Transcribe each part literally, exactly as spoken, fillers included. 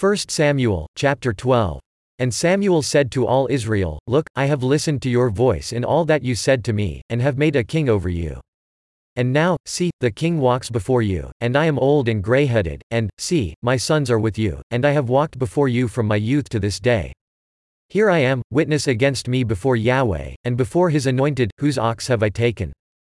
First Samuel, chapter twelve. And Samuel said to all Israel, Look, I have listened to your voice in all that you said to me, and have made a king over you. And now, see, the king walks before you, and I am old and grey-headed, and, see, my sons are with you, and I have walked before you from my youth to this day. Here I am, witness against me before Yahweh, and before his anointed, whose ox have I taken?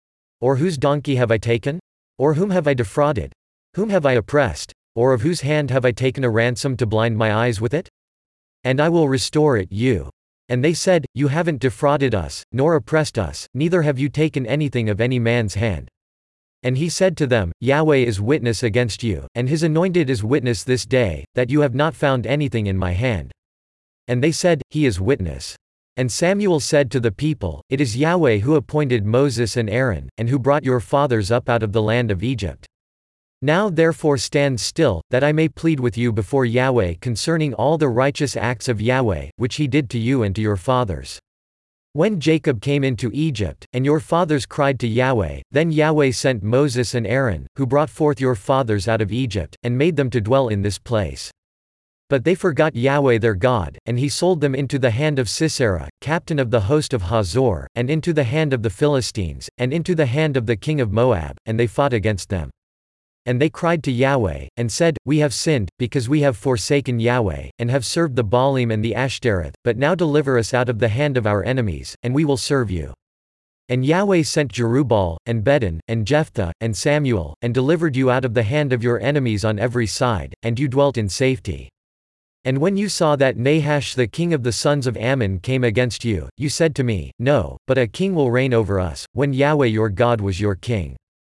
Or whose donkey have I taken? Or whom have I defrauded? Whom have I oppressed? Or of whose hand have I taken a ransom to blind my eyes with it? And I will restore it you. And they said, You haven't defrauded us, nor oppressed us, neither have you taken anything of any man's hand. And he said to them, Yahweh is witness against you, and his anointed is witness this day, that you have not found anything in my hand. And they said, He is witness. And Samuel said to the people, It is Yahweh who appointed Moses and Aaron, and who brought your fathers up out of the land of Egypt. Now therefore stand still, that I may plead with you before Yahweh concerning all the righteous acts of Yahweh, which he did to you and to your fathers. When Jacob came into Egypt, and your fathers cried to Yahweh, then Yahweh sent Moses and Aaron, who brought forth your fathers out of Egypt, and made them to dwell in this place. But they forgot Yahweh their God, and he sold them into the hand of Sisera, captain of the host of Hazor, and into the hand of the Philistines, and into the hand of the king of Moab, and they fought against them. And they cried to Yahweh, and said, We have sinned, because we have forsaken Yahweh, and have served the Baalim and the Ashtoreth, but now deliver us out of the hand of our enemies, and we will serve you. And Yahweh sent Jerubbaal, and Bedan, and Jephthah, and Samuel, and delivered you out of the hand of your enemies on every side, and you dwelt in safety. And when you saw that Nahash the king of the sons of Ammon came against you, you said to me, No, but a king will reign over us, when Yahweh your God was your king.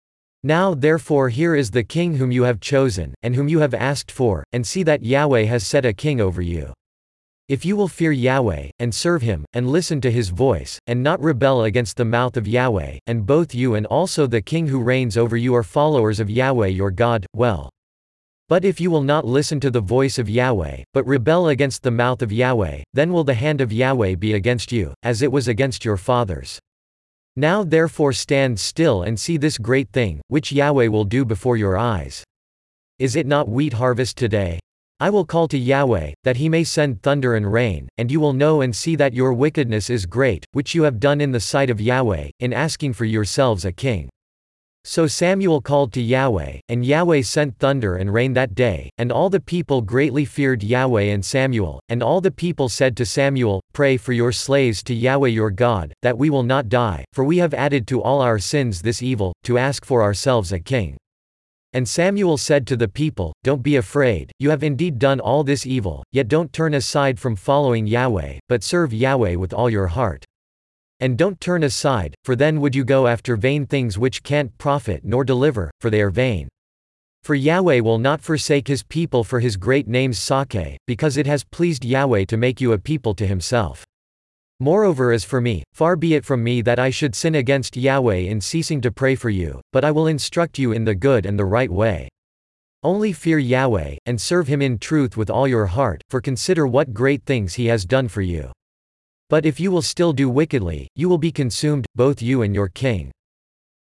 Now therefore here is the king whom you have chosen, and whom you have asked for, and see that Yahweh has set a king over you. If you will fear Yahweh, and serve him, and listen to his voice, and not rebel against the mouth of Yahweh, and both you and also the king who reigns over you are followers of Yahweh your God, well. But if you will not listen to the voice of Yahweh, but rebel against the mouth of Yahweh, then will the hand of Yahweh be against you, as it was against your fathers. Now therefore stand still and see this great thing, which Yahweh will do before your eyes. Is it not wheat harvest today? I will call to Yahweh, that he may send thunder and rain, and you will know and see that your wickedness is great, which you have done in the sight of Yahweh, in asking for yourselves a king. So Samuel called to Yahweh, and Yahweh sent thunder and rain that day, and all the people greatly feared Yahweh and Samuel, and all the people said to Samuel, Pray for your slaves to Yahweh your God, that we will not die, for we have added to all our sins this evil, to ask for ourselves a king. And Samuel said to the people, Don't be afraid, you have indeed done all this evil, yet don't turn aside from following Yahweh, but serve Yahweh with all your heart. And don't turn aside, for then would you go after vain things which can't profit nor deliver, for they are vain. For Yahweh will not forsake his people for his great name's sake, because it has pleased Yahweh to make you a people to himself. Moreover as for me, far be it from me that I should sin against Yahweh in ceasing to pray for you, but I will instruct you in the good and the right way. Only fear Yahweh, and serve him in truth with all your heart, for consider what great things he has done for you. But if you will still do wickedly, you will be consumed, both you and your king.